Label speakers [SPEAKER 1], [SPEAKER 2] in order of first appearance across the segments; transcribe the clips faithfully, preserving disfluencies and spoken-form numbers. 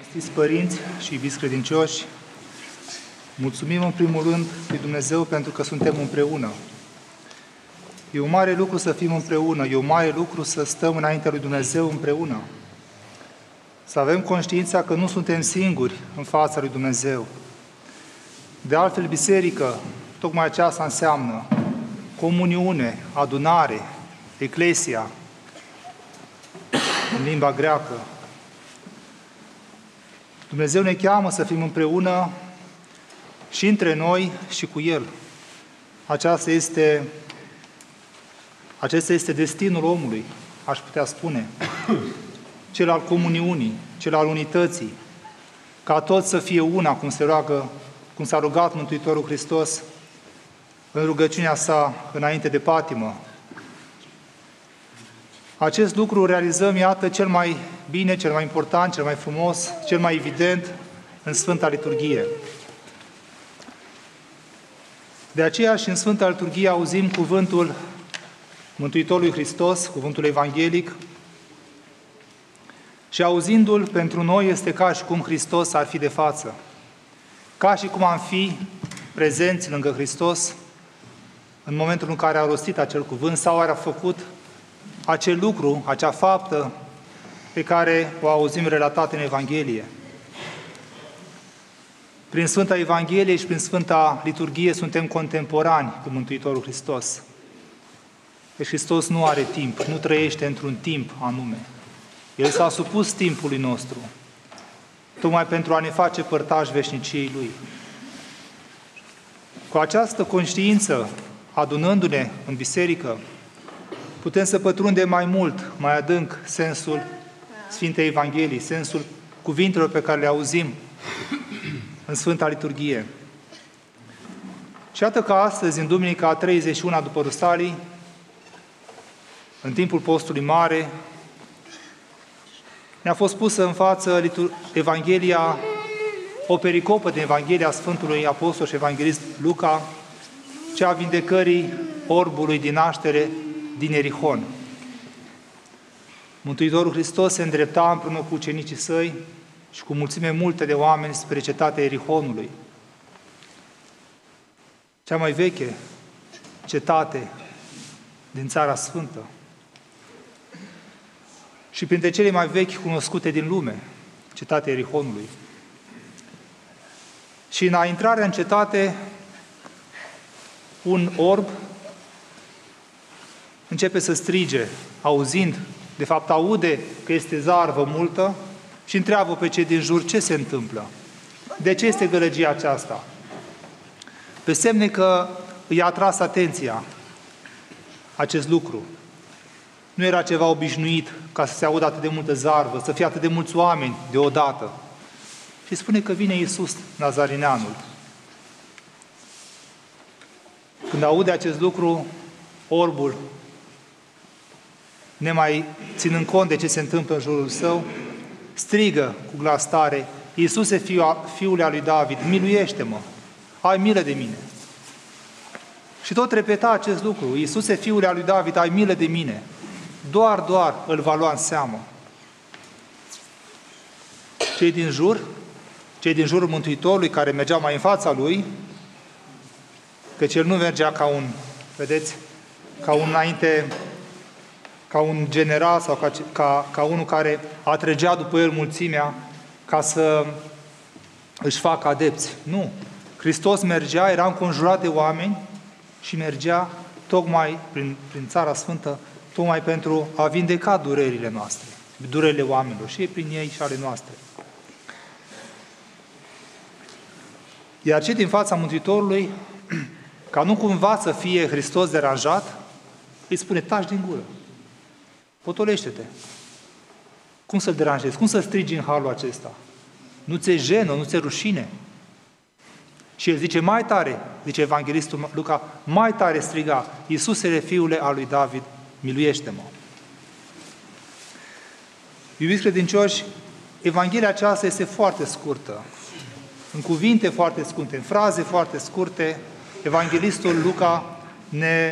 [SPEAKER 1] Stiți părinți și iubiți credincioși, mulțumim în primul rând lui Dumnezeu pentru că suntem împreună. E un mare lucru să fim împreună, e un mare lucru să stăm înaintea lui Dumnezeu împreună. Să avem conștiința că nu suntem singuri în fața lui Dumnezeu. De altfel, biserică, tocmai aceasta înseamnă comuniune, adunare, eclesia, în limba greacă. Dumnezeu ne cheamă să fim împreună și între noi și cu El. Aceasta este, acesta este destinul omului, aș putea spune. Cel al comuniunii, cel al unității, ca toți să fie una, cum se roagă, cum s-a rugat Mântuitorul Hristos în rugăciunea sa înainte de patimă. Acest lucru realizăm, iată, cel mai bine, cel mai important, cel mai frumos, cel mai evident în Sfânta Liturghie. De aceea și în Sfânta Liturghie auzim cuvântul Mântuitorului Hristos, cuvântul evanghelic, și auzindu-l pentru noi este ca și cum Hristos ar fi de față. Ca și cum am fi prezenți lângă Hristos în momentul în care a rostit acel cuvânt sau a făcut acel lucru, acea faptă pe care o auzim relatată în Evanghelie. Prin Sfânta Evanghelie și prin Sfânta Liturghie suntem contemporani cu Mântuitorul Hristos. Deci Hristos nu are timp, nu trăiește într-un timp anume. El s-a supus timpului nostru, tocmai pentru a ne face părtași veșniciei Lui. Cu această conștiință, adunându-ne în biserică, putem să pătrundem mai mult, mai adânc sensul Sfintei Evangheliei, sensul cuvintelor pe care le auzim în Sfânta Liturghie. Și iată că astăzi, în Duminica a treizeci și una după Rusalii, în timpul postului mare, ne-a fost pusă în față Evanghelia, o pericopă din Evanghelia Sfântului Apostol și Evanghelist Luca, cea a vindecării orbului din naștere din Ierihon. Mântuitorul Hristos se îndrepta împreună cu ucenicii săi și cu mulțime multe de oameni spre cetatea Ierihonului, cea mai veche cetate din Țara Sfântă și printre cele mai vechi cunoscute din lume, cetatea Ierihonului. Și în a intrarea în cetate, un orb începe să strige, auzind, de fapt aude că este zarvă multă și întreabă pe cei din jur ce se întâmplă. De ce este gălăgia aceasta? Pe semne că i-a atras atenția acest lucru. Nu era ceva obișnuit ca să se audă atât de multă zarvă, să fie atât de mulți oameni deodată. Și spune că vine Iisus Nazarineanul. Când aude acest lucru, orbul, nemai ținând cont de ce se întâmplă în jurul său, strigă cu glas tare: Iisuse, Fiule al lui David, miluiește-mă, ai milă de mine. Și tot repeta acest lucru: Iisuse, Fiule al lui David, ai milă de mine. Doar, doar îl va lua în seamă. Cei din jur, cei din jurul Mântuitorului, care mergeau mai în fața lui, căci el nu mergea ca un, vedeți, ca un înainte, ca un general sau ca, ca, ca unul care atrăgea după el mulțimea ca să își facă adepți. Nu. Hristos mergea, era înconjurat de oameni și mergea tocmai prin, prin Țara Sfântă, tocmai pentru a vindeca durerile noastre, durerile oamenilor, și prin ei și ale noastre. Iar cei din fața Mântuitorului, ca nu cumva să fie Hristos deranjat, îi spune: taci din gură, potolește-te. Cum să-l deranjezi? Cum să strigi în halul acesta? Nu ți-e jenă, nu ți-e rușine? Și el zice mai tare, zice Evanghelistul Luca, mai tare striga: Iisuse, Fiule al lui David, miluiește-mă. Iubiți credincioși, Evanghelia aceasta este foarte scurtă. În cuvinte foarte scurte, în fraze foarte scurte, Evanghelistul Luca ne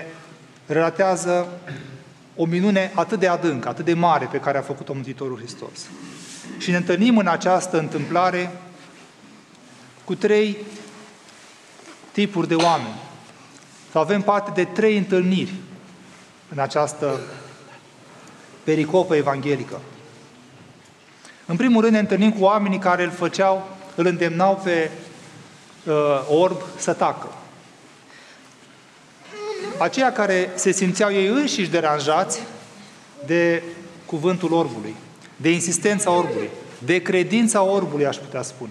[SPEAKER 1] relatează o minune atât de adâncă, atât de mare pe care a făcut-o Mântuitorul Hristos. Și ne întâlnim în această întâmplare cu trei tipuri de oameni. Sau avem parte de trei întâlniri în această pericopă evanghelică. În primul rând ne întâlnim cu oamenii care îl făceau, îl îndemnau pe uh, orb să tacă. Aceia care se simțeau ei înșiși deranjați de cuvântul orbului, de insistența orbului, de credința orbului, aș putea spune.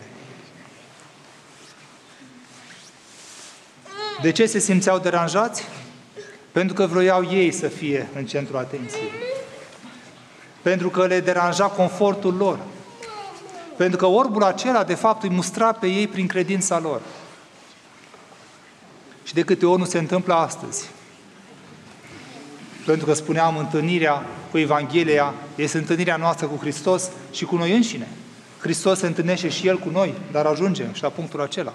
[SPEAKER 1] De ce se simțeau deranjați? Pentru că vroiau ei să fie în centrul atenției. Pentru că le deranja confortul lor. Pentru că orbul acela, de fapt, îi mustra pe ei prin credința lor. Și de câte ori nu se întâmplă astăzi. Pentru că spuneam, întâlnirea cu Evanghelia este întâlnirea noastră cu Hristos și cu noi înșine. Hristos se întâlnește și El cu noi, dar ajungem și la punctul acela.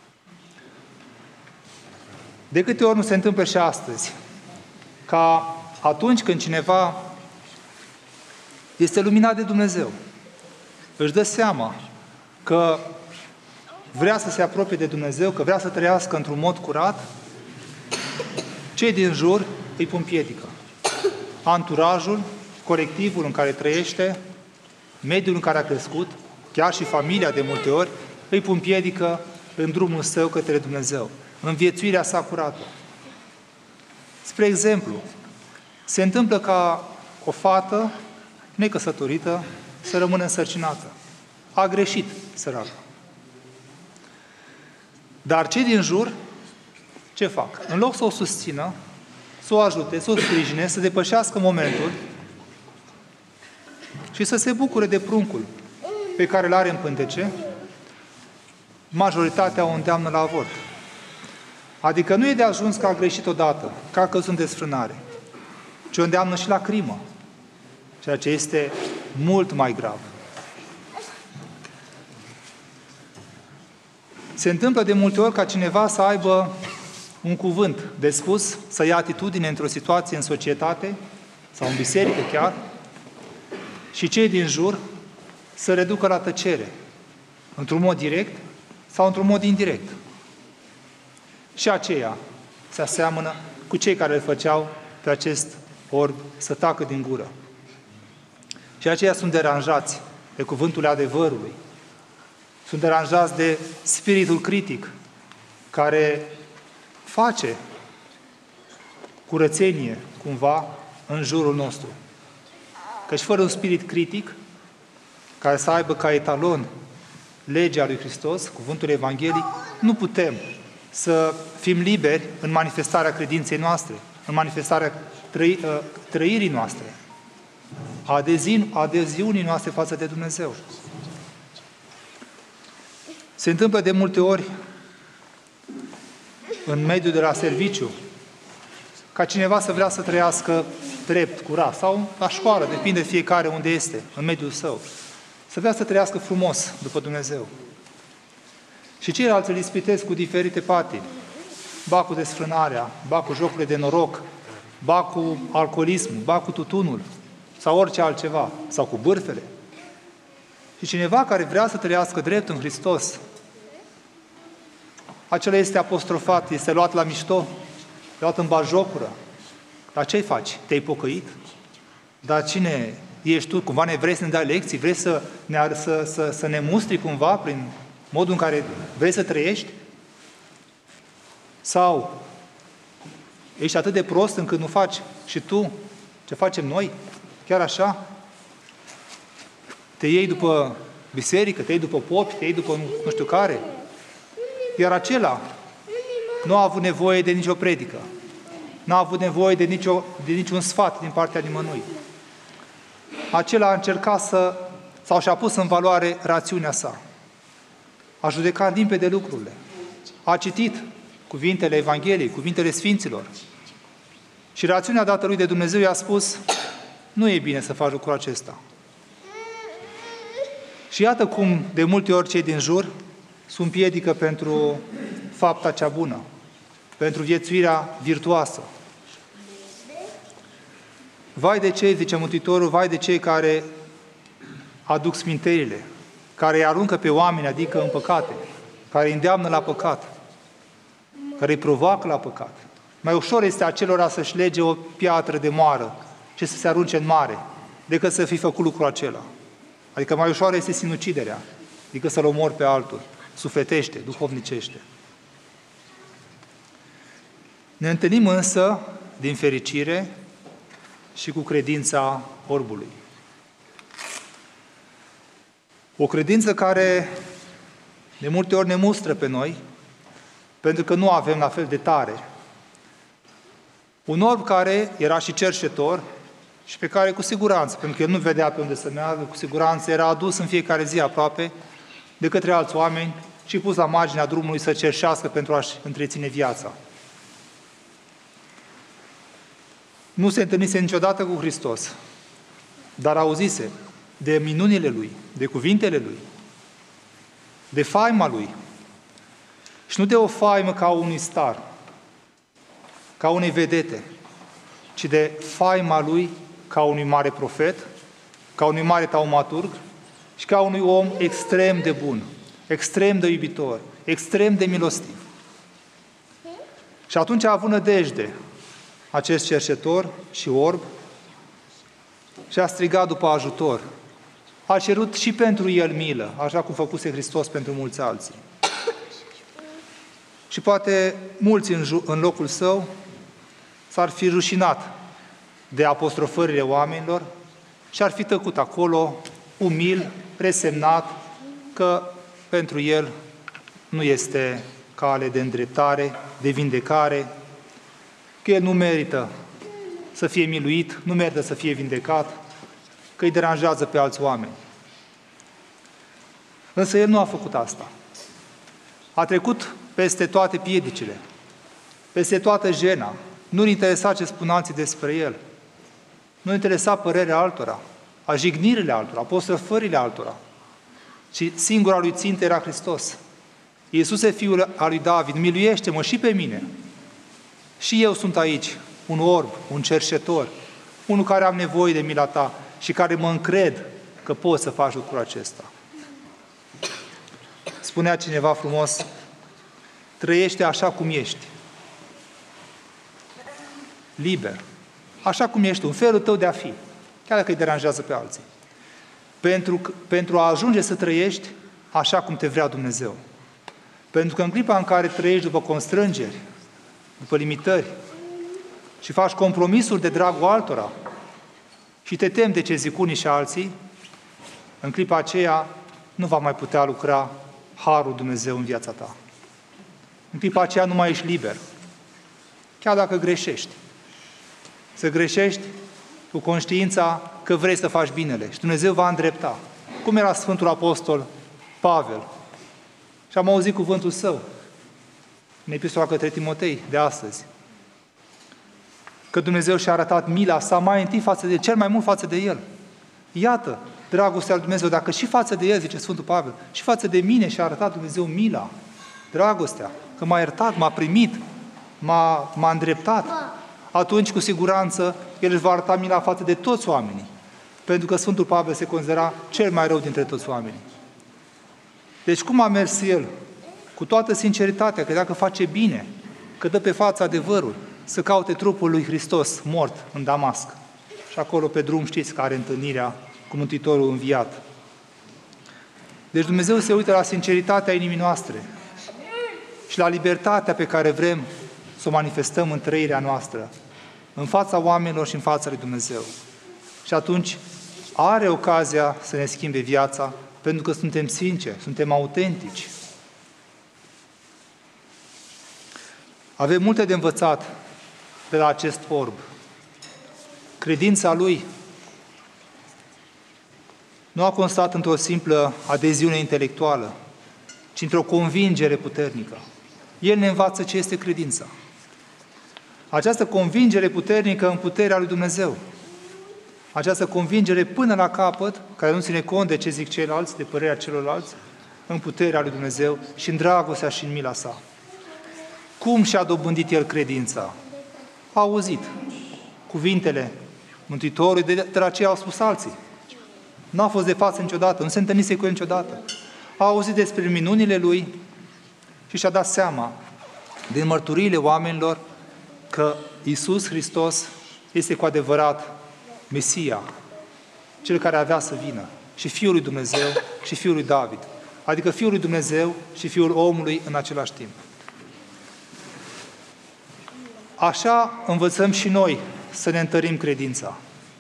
[SPEAKER 1] De câte ori nu se întâmplă și astăzi, ca atunci când cineva este luminat de Dumnezeu, își dă seama că vrea să se apropie de Dumnezeu, că vrea să trăiască într-un mod curat, cei din jur îi pun piedică. Anturajul, colectivul în care trăiește, mediul în care a crescut, chiar și familia de multe ori, îi pun piedică în drumul său către Dumnezeu, în viețuirea sa curată. Spre exemplu, se întâmplă ca o fată necăsătorită să rămână însărcinată. A greșit, săracă. Dar cei din jur, ce fac? În loc să o susțină, să o ajute, să o sprijine, să depășească momentul și să se bucure de pruncul pe care îl are în pântece, majoritatea o îndeamnă la avort. Adică nu e de ajuns că a greșit odată, că a căzut în desfrânare, ci o îndeamnă și la crimă, ceea ce este mult mai grav. Se întâmplă de multe ori ca cineva să aibă un cuvânt de spus, să ia atitudine într-o situație în societate sau în biserică chiar, și cei din jur să reducă la tăcere, într-un mod direct sau într-un mod indirect. Și aceia se aseamănă cu cei care îl făceau pe acest orb să tacă din gură. Și aceia sunt deranjați de cuvântul adevărului. Sunt deranjați de spiritul critic care face curățenie cumva în jurul nostru. Căci fără un spirit critic care să aibă ca etalon legea lui Hristos, cuvântul evanghelic, nu putem să fim liberi în manifestarea credinței noastre, în manifestarea trăi, trăirii noastre, a adeziunii, adeziunii noastre față de Dumnezeu. Se întâmplă de multe ori în mediul de la serviciu ca cineva să vrea să trăiască drept, curat, sau la școală, depinde fiecare unde este, în mediul său, să vrea să trăiască frumos după Dumnezeu. Și ceilalți îl ispitesc cu diferite patini, ba cu desfrânarea, ba cu jocurile de noroc, ba cu alcoolismul, ba cu tutunul, sau orice altceva, sau cu bârfele. Și cineva care vrea să trăiască drept în Hristos, acela este apostrofat, este luat la mișto, luat în bajocură. Dar ce-i faci? Te-ai pocăit? Dar cine ești tu? Cumva ne vrei să ne dai lecții? Vrei să ne, să, să, să ne mustri cumva prin modul în care vrei să trăiești? Sau ești atât de prost încât nu faci și tu ce facem noi? Chiar așa? Te iei după biserică, te iei după popi, te iei după nu știu care. Iar acela nu a avut nevoie de nicio predică. Nu a avut nevoie de, nicio, de niciun sfat din partea nimănui. Acela a încercat să, sau și-a pus în valoare rațiunea sa. A judecat limpede lucrurile. A citit cuvintele Evangheliei, cuvintele Sfinților. Și rațiunea dată lui de Dumnezeu i-a spus, nu e bine să faci lucrul acesta. Și iată cum de multe ori cei din jur sunt piedică pentru fapta cea bună, pentru viețuirea virtuoasă. Vai de cei, zice Mântuitorul, vai de cei care aduc sminterile, care îi aruncă pe oameni, adică în păcate, care îi îndeamnă la păcat, care îi provoacă la păcat. Mai ușor este acelora să-și lege o piatră de moară și să se arunce în mare, decât să fi făcut lucrul acela. Adică mai ușor este sinuciderea, adică să-l omori pe altul, sufletește, duhovnicește. Ne întâlnim însă, din fericire, și cu credința orbului. O credință care de multe ori ne mustră pe noi, pentru că nu avem la fel de tare. Un orb care era și cerșetor și pe care cu siguranță, pentru că el nu vedea pe unde să meargă, cu siguranță era adus în fiecare zi aproape de către alți oameni și pus la marginea drumului să cerșească pentru a-și întreține viața. Nu se întâlnise niciodată cu Hristos, dar auzise de minunile Lui, de cuvintele Lui, de faima Lui. Și nu de o faimă ca unui star, ca unei vedete, ci de faima Lui ca unui mare profet, ca unui mare taumaturg și ca unui om extrem de bun, extrem de iubitor, extrem de milostiv. Și atunci a avut nădejde acest cerșetor și orb și a strigat după ajutor. A cerut și pentru el milă, așa cum făcuse Hristos pentru mulți alții. Și poate mulți în, ju- în locul său s-ar fi rușinat de apostrofările oamenilor și ar fi tăcut acolo, umil, resemnat, că pentru el nu este cale de îndreptare, de vindecare, că el nu merită să fie miluit, nu merită să fie vindecat, că îi deranjează pe alți oameni. Însă el nu a făcut asta. A trecut peste toate piedicile, peste toată jena. Nu-l interesa ce spun alții despre el. Nu-l interesa părerea altora, a jignirile altora, apostrofările altora. Și singura lui țintă era Hristos. Iisuse, Fiul al lui David, miluiește-mă și pe mine. Și eu sunt aici, un orb, un cerșetor, unul care am nevoie de mila ta și care mă încred că poți să faci lucrul acesta. Spunea cineva frumos, trăiește așa cum ești. Liber. Așa cum ești, un felul tău de a fi, chiar dacă îi deranjează pe alții. Pentru, pentru a ajunge să trăiești așa cum te vrea Dumnezeu. Pentru că în clipa în care trăiești după constrângeri, după limitări și faci compromisuri de dragul altora și te temi de ce zic unii și alții, în clipa aceea nu va mai putea lucra Harul Dumnezeu în viața ta. În clipa aceea nu mai ești liber. Chiar dacă greșești. Să greșești cu conștiința că vrei să faci binele și Dumnezeu va îndrepta. Cum era Sfântul Apostol Pavel? Și am auzit cuvântul său în epistola către Timotei de astăzi. Că Dumnezeu și-a arătat mila sa mai întâi față de cel mai mult față de el. Iată, dragostea lui Dumnezeu, dacă și față de el, zice Sfântul Pavel, și față de mine și-a arătat Dumnezeu mila, dragostea, că m-a iertat, m-a primit, m-a, m-a îndreptat, atunci cu siguranță el își va arăta mila față de toți oamenii. Pentru că Sfântul Pavel se considera cel mai rău dintre toți oamenii. Deci cum a mers el? Cu toată sinceritatea, că dacă face bine, că dă pe față adevărul, să caute trupul lui Hristos mort în Damasc. Și acolo pe drum știți că are întâlnirea cu Mântuitorul înviat. Deci Dumnezeu se uită la sinceritatea inimii noastre și la libertatea pe care vrem să o manifestăm în trăirea noastră, în fața oamenilor și în fața lui Dumnezeu. Și atunci are ocazia să ne schimbe viața, pentru că suntem sinceri, suntem autentici. Avem multe de învățat de la acest orb. Credința lui nu a constat într-o simplă adeziune intelectuală, ci într-o convingere puternică. El ne învață ce este credința. Această convingere puternică în puterea lui Dumnezeu. Această convingere până la capăt, care nu ține cont de ce zic ceilalți, de părerea celorlalți, în puterea lui Dumnezeu și în dragostea și în mila sa. Cum și-a dobândit el credința? A auzit cuvintele Mântuitorului, de la ce au spus alții. Nu a fost de față niciodată, nu se întâlnise cu el niciodată. A auzit despre minunile lui și și-a dat seama din mărturiile oamenilor că Iisus Hristos este cu adevărat Mesia, cel care avea să vină, și Fiul lui Dumnezeu și Fiul lui David, adică Fiul lui Dumnezeu și Fiul omului în același timp. Așa învățăm și noi să ne întărim credința.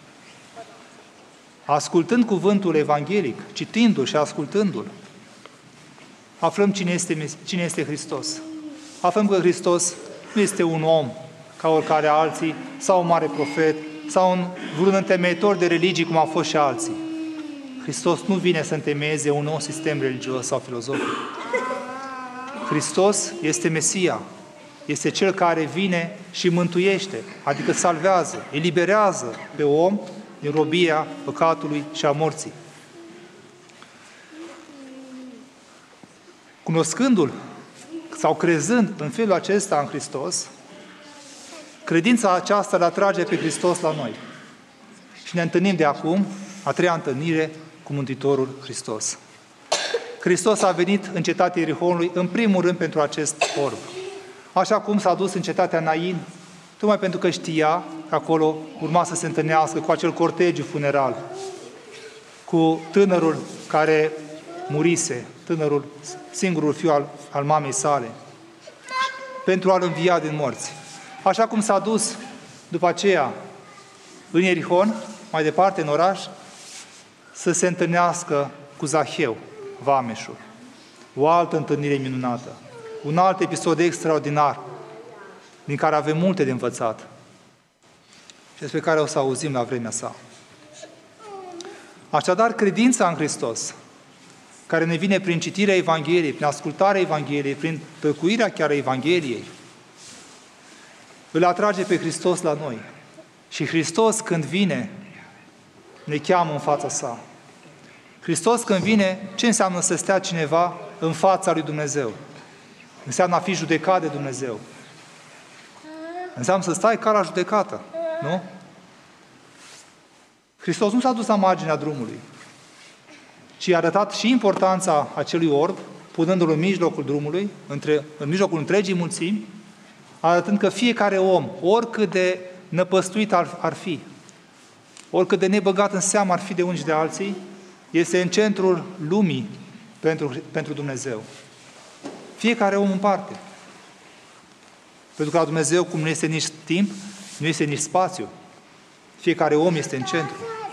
[SPEAKER 1] Ascultând cuvântul evanghelic, citindu-l și ascultându-l, aflăm cine este, cine este Hristos. Aflăm că Hristos nu este un om ca oricare alții, sau un mare profet, sau un vreun întemeitor de religii, cum au fost și alții. Hristos nu vine să întemeieze un nou sistem religios sau filozofic. Hristos este Mesia, este Cel care vine și mântuiește, adică salvează, eliberează pe om din robia păcatului și a morții. Cunoscându-L sau crezând în felul acesta în Hristos, credința aceasta îl atrage pe Hristos la noi. Și ne întâlnim de acum, a treia întâlnire cu Mântuitorul Hristos. Hristos a venit în cetatea Ierihonului, în primul rând pentru acest orb. Așa cum s-a dus în cetatea Nain, tocmai pentru că știa că acolo urma să se întâlnească cu acel cortegiu funeral, cu tânărul care murise, tânărul, singurul fiu al, al mamei sale, pentru a-l învia din morți. Așa cum s-a dus după aceea în Ierihon, mai departe în oraș, să se întâlnească cu Zaheu, vameșul. O altă întâlnire minunată. Un alt episod extraordinar, din care avem multe de învățat și despre care o să auzim la vremea sa. Așadar, credința în Hristos, care ne vine prin citirea Evangheliei, prin ascultarea Evangheliei, prin tăcuirea chiar a Evangheliei, îl atrage pe Hristos la noi. Și Hristos, când vine, ne cheamă în fața sa. Hristos, când vine, ce înseamnă să stea cineva în fața lui Dumnezeu? Înseamnă a fi judecat de Dumnezeu. Înseamnă să stai ca la judecată, nu? Hristos nu s-a dus la marginea drumului, ci a arătat și importanța acelui orb, punându-l în mijlocul drumului, între, în mijlocul întregii mulțimi, arătând că fiecare om, oricât de năpăstuit ar, ar fi, oricât de nebăgat în seamă ar fi de unii și de alții, este în centrul lumii pentru, pentru Dumnezeu. Fiecare om în parte. Pentru că la Dumnezeu, cum nu este nici timp, nu este nici spațiu. Fiecare om este în centru.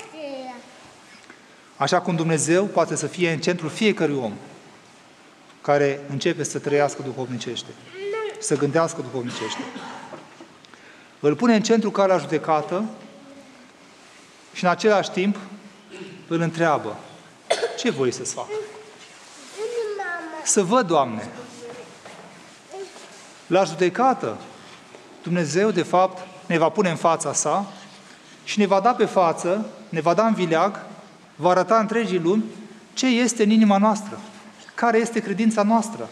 [SPEAKER 1] Așa cum Dumnezeu poate să fie în centrul fiecărui om care începe să trăiască duhovnicește, să gândească duhovnicește. Îl pune în centru ca la judecată și în același timp îl întreabă: ce voi să-ți fac? Să văd, Doamne. La judecată, Dumnezeu, de fapt, ne va pune în fața sa și ne va da pe față, ne va da în vileag, va arăta întregii lumi ce este în inima noastră, care este credința noastră.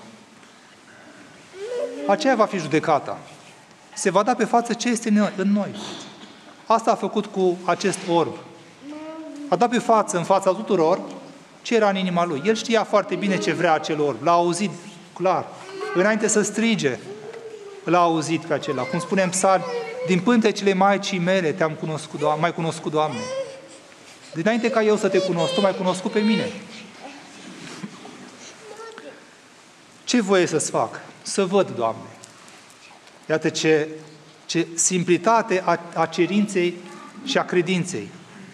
[SPEAKER 1] Aceea va fi judecata. Se va da pe față ce este în noi. Asta a făcut cu acest orb. A dat pe față, în fața tuturor, ce era în inima lui. El știa foarte bine ce vrea acel orb. L-a auzit clar. Înainte să strige, l-a auzit pe acela. Cum spunem psalmi, din pântecele Maicii mele te-am cunoscut, Doamne, mai cunoscut, Doamne. Dinainte ca eu să te cunosc, Tu m-ai cunoscut pe mine. Ce voie să-ți fac? Să văd, Doamne. Iată ce, ce simplitate a, a cerinței și a credinței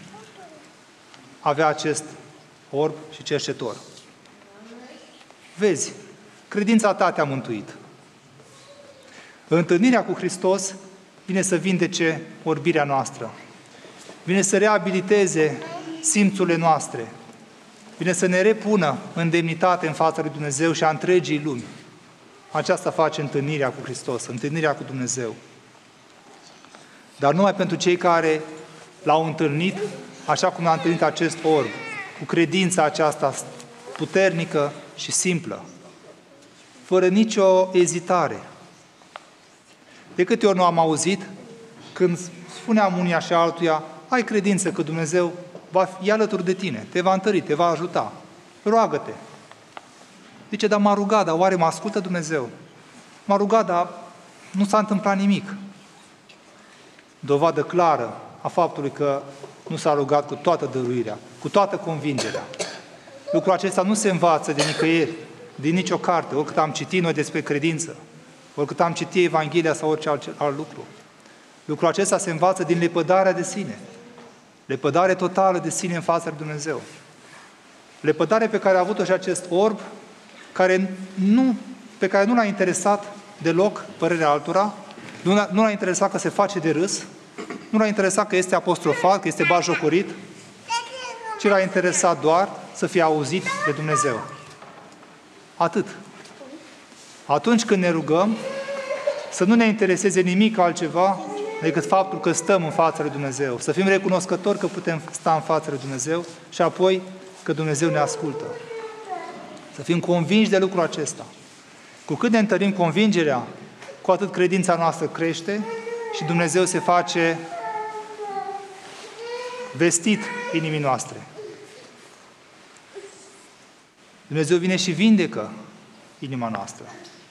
[SPEAKER 1] avea acest orb și cercetor. Vezi, credința ta te-a mântuit. Întâlnirea cu Hristos vine să vindece orbirea noastră. Vine să reabiliteze simțurile noastre. Vine să ne repună în demnitate în fața lui Dumnezeu și a întregii lumi. Aceasta face întâlnirea cu Hristos, întâlnirea cu Dumnezeu. Dar numai pentru cei care l-au întâlnit, așa cum l-a întâlnit acest orb, cu credința aceasta puternică și simplă, fără nicio ezitare. De câte ori nu am auzit, când spuneam unia și altuia, ai credință că Dumnezeu va fi alături de tine, te va întări, te va ajuta. Roagă-te. Zice, dar m-a rugat, dar oare mă ascultă Dumnezeu? M-a rugat, dar nu s-a întâmplat nimic. Dovadă clară a faptului că nu s-a rugat cu toată dăruirea, cu toată convingerea. Lucrul acesta nu se învață de nicăieri, din nicio carte, oricât am citit noi despre credință, oricât am citit Evanghelia sau orice alt, alt lucru. Lucrul acesta se învață din lepădarea de sine. Lepădare totală de sine în fața lui Dumnezeu. Lepădare pe care a avut-o și acest orb, care nu, pe care nu l-a interesat deloc părerea altora, nu l-a, nu l-a interesat că se face de râs, nu l-a interesat că este apostrofat, că este batjocorit, ci l-a interesat doar să fie auzit de Dumnezeu. Atât. Atunci când ne rugăm, să nu ne intereseze nimic altceva decât faptul că stăm în fața lui Dumnezeu. Să fim recunoscători că putem sta în fața lui Dumnezeu și apoi că Dumnezeu ne ascultă. Să fim convinși de lucrul acesta. Cu cât ne întărim convingerea, cu atât credința noastră crește și Dumnezeu se face vestit inimii noastre. Dumnezeu vine și vindecă inima noastră.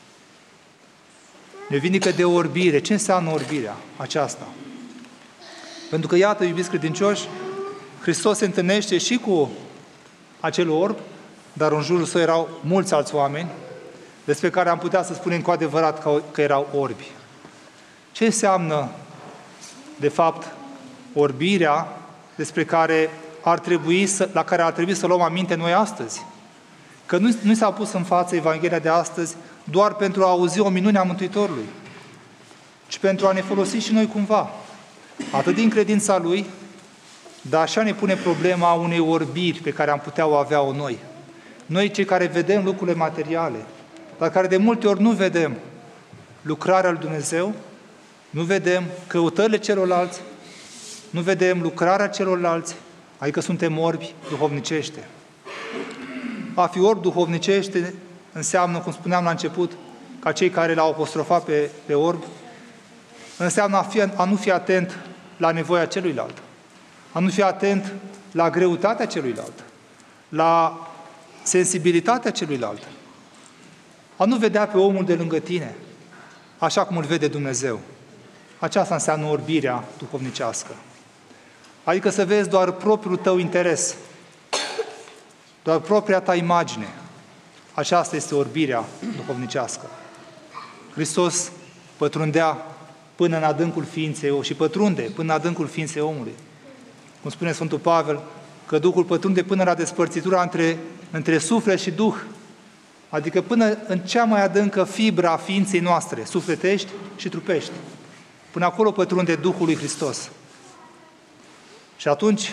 [SPEAKER 1] Ne vindecă de orbire. Ce înseamnă orbirea aceasta? Pentru că, iată, iubiți credincioși, Hristos se întâlnește și cu acel orb, dar în jurul său erau mulți alți oameni, despre care am putea să spunem cu adevărat că, că erau orbi. Ce înseamnă, de fapt, orbirea despre care ar trebui să, la care ar trebui să luăm aminte noi astăzi? Că nu, nu s-a pus în față Evanghelia de astăzi doar pentru a auzi o minune a Mântuitorului, ci pentru a ne folosi și noi cumva, atât din credința Lui, dar așa ne pune problema unei orbiri pe care am putea o avea-o noi. Noi, cei care vedem lucrurile materiale, dar care de multe ori nu vedem lucrarea lui Dumnezeu, nu vedem căutările celorlalți, nu vedem lucrarea celorlalți, adică suntem orbi duhovnicește. A fi orb duhovnicește înseamnă, cum spuneam la început, ca cei care l-au apostrofat pe, pe orb, înseamnă a, fi, a nu fi atent la nevoia celuilalt, a nu fi atent la greutatea celuilalt, la sensibilitatea celuilalt, a nu vedea pe omul de lângă tine așa cum îl vede Dumnezeu. Aceasta înseamnă orbirea duhovnicească. Adică să vezi doar propriul tău interes, doar propria ta imagine. Aceasta este orbirea duhovnicească. Hristos pătrundea până în adâncul ființei omului și pătrunde până în adâncul ființei omului. Cum spune Sfântul Pavel, că Duhul pătrunde până la despărțitura între, între suflet și Duh, adică până în cea mai adâncă fibră a ființei noastre, sufletești și trupești. Până acolo pătrunde Duhul lui Hristos. Și atunci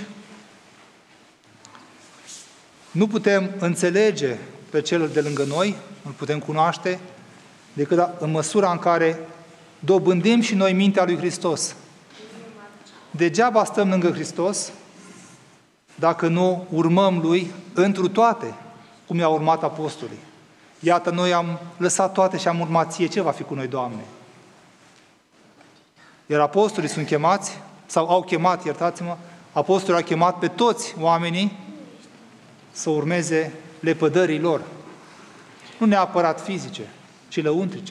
[SPEAKER 1] nu putem înțelege pe cel de lângă noi, îl putem cunoaște, decât în măsura în care dobândim și noi mintea lui Hristos. Degeaba stăm lângă Hristos dacă nu urmăm Lui întru toate, cum i-a urmat apostolii. Iată, noi am lăsat toate și am urmat Ție. Ce va fi cu noi, Doamne? Iar apostolii sunt chemați, sau au chemat, iertați-mă, apostolii au chemat pe toți oamenii să urmeze lepădării lor. Nu neapărat fizice, ci lăuntrice.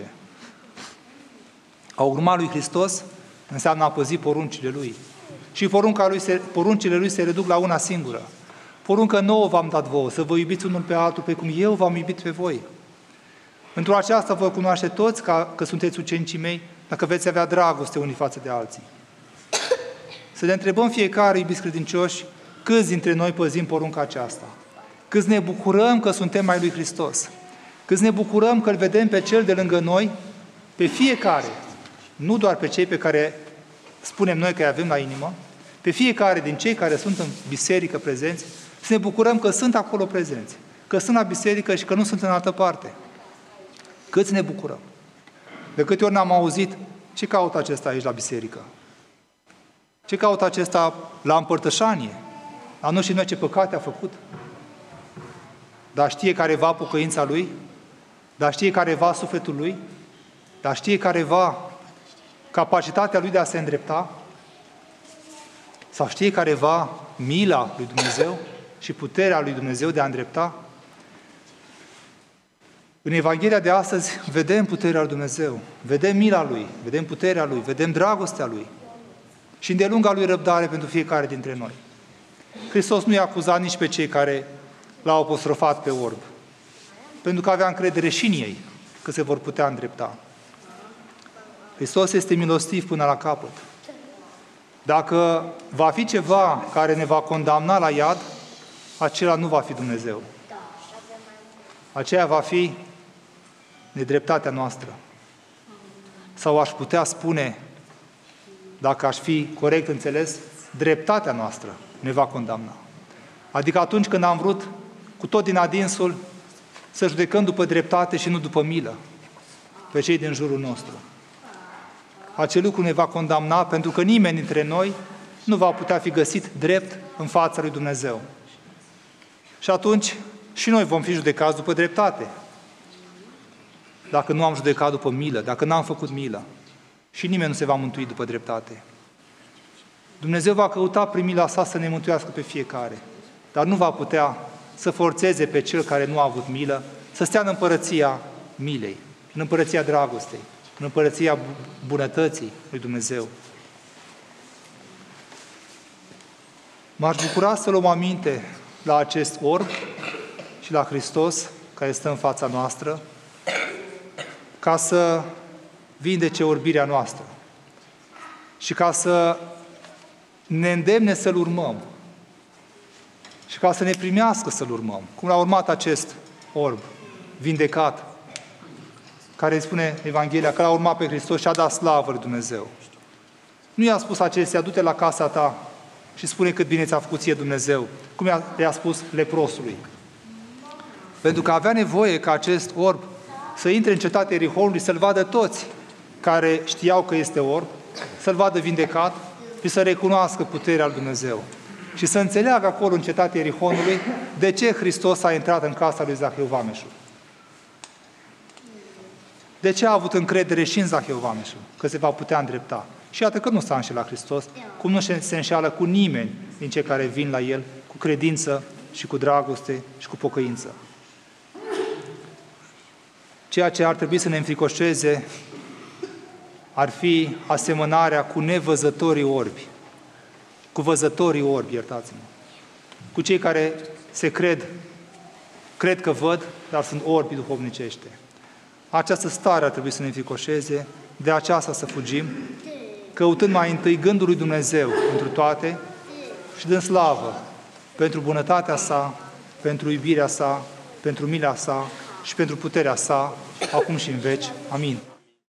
[SPEAKER 1] A urma lui Hristos înseamnă a păzi poruncile Lui. Și porunca lui se, poruncile Lui se reduc la una singură. Poruncă nouă v-am dat vouă, să vă iubiți unul pe altul, pe cum eu v-am iubit pe voi. Într-o aceasta vă cunoaște toți ca, că sunteți ucenicii mei, dacă veți avea dragoste unii față de alții. Să ne întrebăm fiecare, iubiți credincioși, câți dintre noi păzim porunca aceasta? Câți ne bucurăm că suntem ai lui Hristos? Câți ne bucurăm că îl vedem pe cel de lângă noi, pe fiecare, nu doar pe cei pe care spunem noi că îi avem la inimă, pe fiecare din cei care sunt în biserică prezenți, să ne bucurăm că sunt acolo prezenți, că sunt la biserică și că nu sunt în altă parte. Câți ne bucurăm? De câte ori n-am auzit, ce caută acesta aici la biserică? Ce caută acesta la împărtășanie? A nu știu noi ce păcate a făcut? Dar știe careva pocăința lui? Dar știe careva sufletul lui? Dar știe careva capacitatea lui de a se îndrepta? Sau știe careva mila lui Dumnezeu și puterea lui Dumnezeu de a îndrepta? În Evanghelia de astăzi vedem puterea lui Dumnezeu, vedem mila Lui, vedem puterea Lui, vedem dragostea Lui și îndelunga Lui răbdare pentru fiecare dintre noi. Hristos nu i-a acuzat nici pe cei care l-au apostrofat pe orb, pentru că avea încredere și în ei că se vor putea îndrepta. Hristos este milostiv până la capăt. Dacă va fi ceva care ne va condamna la iad, acela nu va fi Dumnezeu. Aceea va fi nedreptatea noastră. Sau aș putea spune, dacă aș fi corect înțeles, dreptatea noastră ne va condamna. Adică atunci când am vrut cu tot din adinsul să judecăm după dreptate și nu după milă pe cei din jurul nostru. Acel lucru ne va condamna pentru că nimeni dintre noi nu va putea fi găsit drept în fața lui Dumnezeu. Și atunci și noi vom fi judecați după dreptate. Dacă nu am judecat după milă, dacă n-am făcut milă. Și nimeni nu se va mântui după dreptate. Dumnezeu va căuta prin mila sa să ne mântuiască pe fiecare, dar nu va putea să forțeze pe cel care nu a avut milă să stea în împărăția milei, în împărăția dragostei, în împărăția bunătății lui Dumnezeu. M-aș bucura să luăm aminte la acest orb și la Hristos care stă în fața noastră, ca să vindece orbirea noastră și ca să ne îndemne să-L urmăm și ca să ne primească să-L urmăm. Cum l-a urmat acest orb vindecat, care spune Evanghelia că l-a urmat pe Hristos și a dat slavă lui Dumnezeu. Nu i-a spus acestea, du-te la casa ta și spune cât bine ți-a făcut ție Dumnezeu, cum i-a, i-a spus leprosului. Pentru că avea nevoie ca acest orb să intre în cetatea Ierihonului, să-l vadă toți care știau că este orb, să-l vadă vindecat și să recunoască puterea lui Dumnezeu. Și să înțeleagă acolo în cetatea Ierihonului de ce Hristos a intrat în casa lui Zaheu Vameșul. De ce a avut încredere și în Zaheu Vameșul? Că se va putea îndrepta. Și iată că nu s-a înșelat Hristos, cum nu se înșeală cu nimeni din cei care vin la El cu credință și cu dragoste și cu pocăință. Ceea ce ar trebui să ne înfricoșeze ar fi asemănarea cu nevăzătorii orbi, cu văzătorii orbi, iertați-mă, cu cei care se cred, cred că văd, dar sunt orbi duhovnicește. Această stare ar trebui să ne înfricoșeze, de aceasta să fugim, căutând mai întâi gândul lui Dumnezeu pentru toate și dând slavă pentru bunătatea sa, pentru iubirea sa, pentru mila sa și pentru puterea sa, acum și în veci. Amin.